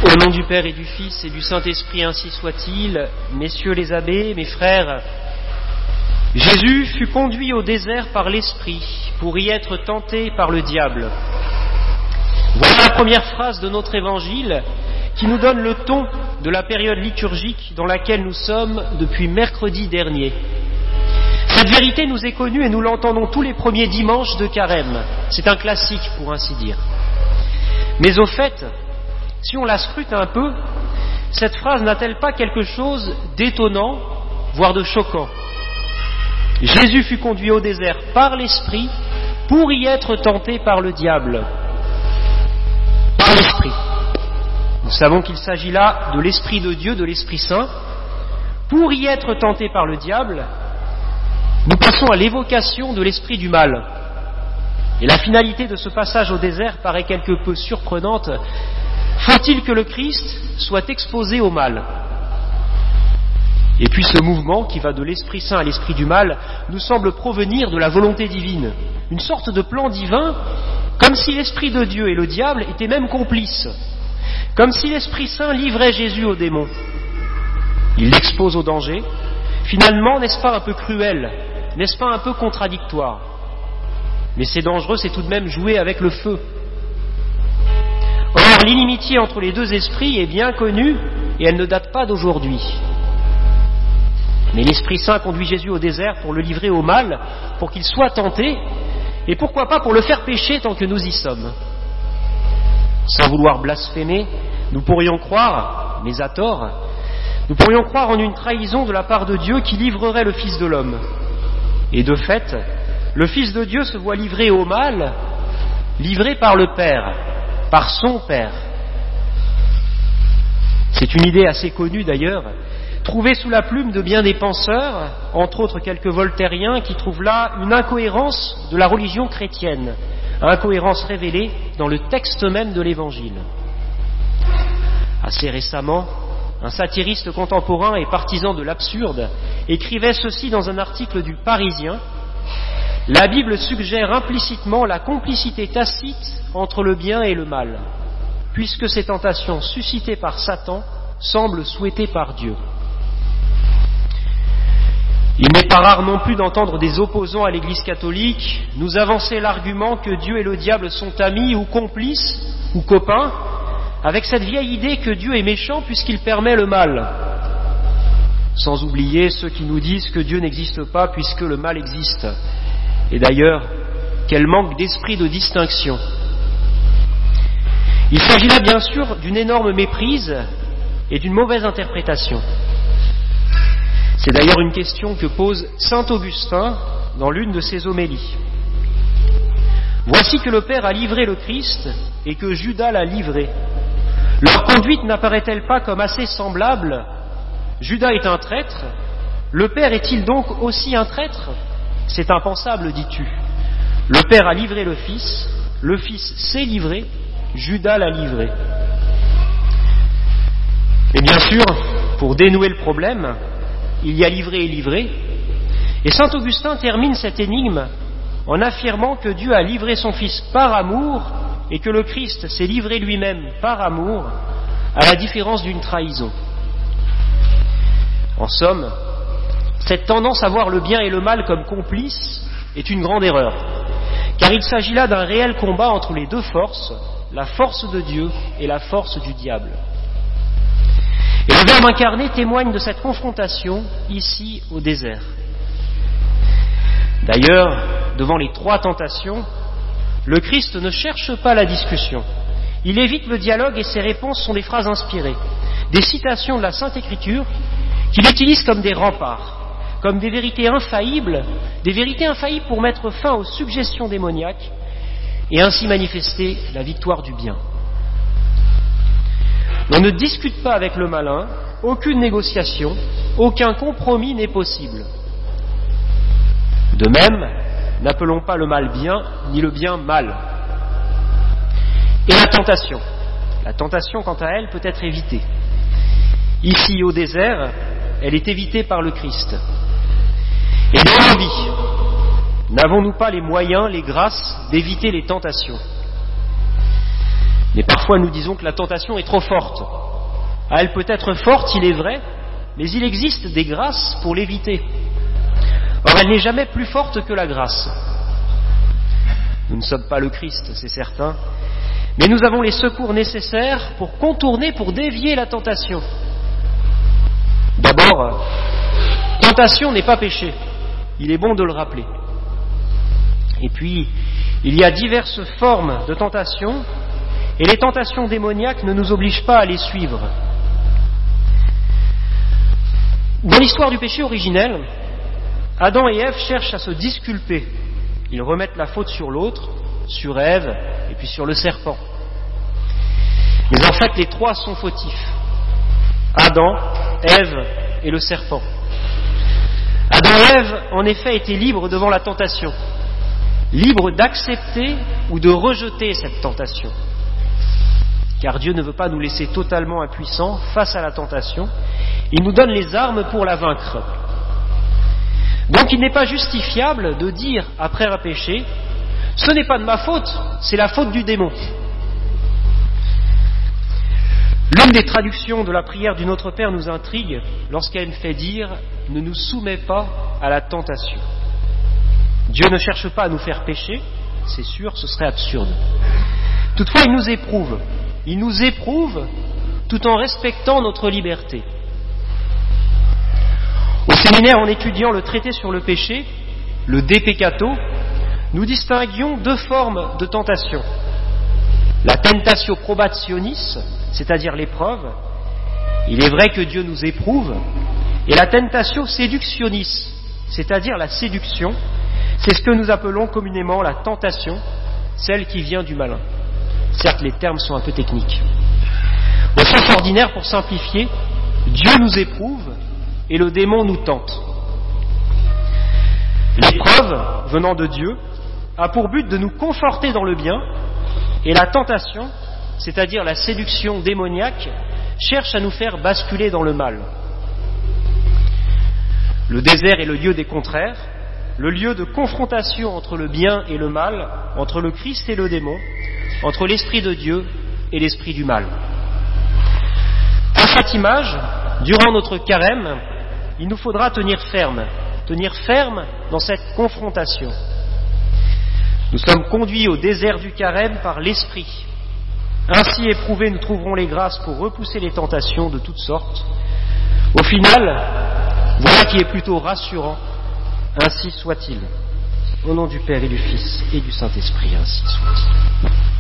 Au nom du Père et du Fils et du Saint-Esprit, ainsi soit-il, messieurs les abbés, mes frères, Jésus fut conduit au désert par l'Esprit pour y être tenté par le diable. Voilà la première phrase de notre évangile qui nous donne le ton de la période liturgique dans laquelle nous sommes depuis mercredi dernier. Cette vérité nous est connue et nous l'entendons tous les premiers dimanches de Carême. C'est un classique pour ainsi dire. Mais au fait, si on la scrute un peu, cette phrase n'a-t-elle pas quelque chose d'étonnant, voire de choquant ? Jésus fut conduit au désert par l'Esprit pour y être tenté par le diable. Par l'Esprit. Nous savons qu'il s'agit là de l'Esprit de Dieu, de l'Esprit Saint. Pour y être tenté par le diable, nous passons à l'évocation de l'esprit du mal. Et la finalité de ce passage au désert paraît quelque peu surprenante. Faut-il que le Christ soit exposé au mal ? Et puis ce mouvement qui va de l'Esprit Saint à l'Esprit du mal nous semble provenir de la volonté divine, une sorte de plan divin, comme si l'Esprit de Dieu et le diable étaient même complices, comme si l'Esprit Saint livrait Jésus aux démons. Il l'expose au danger. Finalement, n'est-ce pas un peu cruel ? N'est-ce pas un peu contradictoire ? Mais c'est dangereux, c'est tout de même jouer avec le feu. Or, l'inimitié entre les deux esprits est bien connue et elle ne date pas d'aujourd'hui. Mais l'Esprit Saint conduit Jésus au désert pour le livrer au mal, pour qu'il soit tenté, et pourquoi pas pour le faire pécher tant que nous y sommes. Sans vouloir blasphémer, nous pourrions croire, mais à tort, nous pourrions croire en une trahison de la part de Dieu qui livrerait le Fils de l'homme. Et de fait, le Fils de Dieu se voit livré au mal, livré par le Père, par son Père. C'est une idée assez connue d'ailleurs, trouvée sous la plume de bien des penseurs, entre autres quelques voltairiens, qui trouvent là une incohérence de la religion chrétienne, incohérence révélée dans le texte même de l'Évangile. Assez récemment, un satiriste contemporain et partisan de l'absurde écrivait ceci dans un article du Parisien: « La Bible suggère implicitement la complicité tacite entre le bien et le mal, puisque ces tentations suscitées par Satan semblent souhaitées par Dieu. » Il n'est pas rare non plus d'entendre des opposants à l'Église catholique nous avancer l'argument que Dieu et le diable sont amis ou complices ou copains, avec cette vieille idée que Dieu est méchant puisqu'il permet le mal. Sans oublier ceux qui nous disent que Dieu n'existe pas puisque le mal existe. Et d'ailleurs, quel manque d'esprit de distinction. Il s'agit là bien sûr d'une énorme méprise et d'une mauvaise interprétation. C'est d'ailleurs une question que pose saint Augustin dans l'une de ses homélies. Voici que le Père a livré le Christ et que Judas l'a livré. Leur conduite n'apparaît-elle pas comme assez semblable ? Judas est un traître, le Père est-il donc aussi un traître ? C'est impensable, dis-tu. Le Père a livré le Fils s'est livré, Judas l'a livré. Et bien sûr, pour dénouer le problème, il y a livré et livré, et saint Augustin termine cette énigme en affirmant que Dieu a livré son Fils par amour et que le Christ s'est livré lui-même par amour, à la différence d'une trahison. En somme, cette tendance à voir le bien et le mal comme complices est une grande erreur, car il s'agit là d'un réel combat entre les deux forces, la force de Dieu et la force du diable. Et le Verbe incarné témoigne de cette confrontation ici au désert. D'ailleurs, devant les trois tentations, le Christ ne cherche pas la discussion. Il évite le dialogue et ses réponses sont des phrases inspirées, des citations de la Sainte Écriture qu'il utilise comme des remparts, comme des vérités infaillibles pour mettre fin aux suggestions démoniaques et ainsi manifester la victoire du bien. On ne discute pas avec le malin, aucune négociation, aucun compromis n'est possible. De même, n'appelons pas le mal bien, ni le bien mal. Et la tentation, quant à elle, peut être évitée. Ici, au désert, elle est évitée par le Christ. Et dans nos vies, n'avons-nous pas les moyens, les grâces d'éviter les tentations ? Mais parfois nous disons que la tentation est trop forte. Ah, elle peut être forte, il est vrai, mais il existe des grâces pour l'éviter. Or, elle n'est jamais plus forte que la grâce. Nous ne sommes pas le Christ, c'est certain, mais nous avons les secours nécessaires pour contourner, pour dévier la tentation. D'abord, tentation n'est pas péché, il est bon de le rappeler. Et puis, il y a diverses formes de tentation, et les tentations démoniaques ne nous obligent pas à les suivre. Dans l'histoire du péché originel, Adam et Ève cherchent à se disculper. Ils remettent la faute sur l'autre, sur Ève et puis sur le serpent. Mais en fait, les trois sont fautifs. Adam, Ève et le serpent. Adam et Ève, en effet, étaient libres devant la tentation, libres d'accepter ou de rejeter cette tentation. Car Dieu ne veut pas nous laisser totalement impuissants face à la tentation, il nous donne les armes pour la vaincre. Donc il n'est pas justifiable de dire, après un péché, « Ce n'est pas de ma faute, c'est la faute du démon ». L'une des traductions de la prière du Notre Père nous intrigue lorsqu'elle fait dire « Ne nous soumets pas à la tentation ». Dieu ne cherche pas à nous faire pécher, c'est sûr, ce serait absurde. Toutefois, il nous éprouve tout en respectant notre liberté. Au séminaire, en étudiant le traité sur le péché, le De Peccato, nous distinguions deux formes de tentation. La tentatio probationis, c'est-à-dire l'épreuve, il est vrai que Dieu nous éprouve, et la tentatio seductionis, c'est-à-dire la séduction, c'est ce que nous appelons communément la tentation, celle qui vient du malin. Certes, les termes sont un peu techniques. Au sens ordinaire, pour simplifier, Dieu nous éprouve et le démon nous tente. L'épreuve, venant de Dieu, a pour but de nous conforter dans le bien, et la tentation, c'est-à-dire la séduction démoniaque, cherche à nous faire basculer dans le mal. Le désert est le lieu des contraires, le lieu de confrontation entre le bien et le mal, entre le Christ et le démon, entre l'Esprit de Dieu et l'Esprit du mal. À cette image, durant notre carême, il nous faudra tenir ferme dans cette confrontation. Nous sommes conduits au désert du carême par l'Esprit. Ainsi éprouvés, nous trouverons les grâces pour repousser les tentations de toutes sortes. Au final, voilà qui est plutôt rassurant. Ainsi soit-il. Au nom du Père et du Fils et du Saint-Esprit, ainsi soit-il.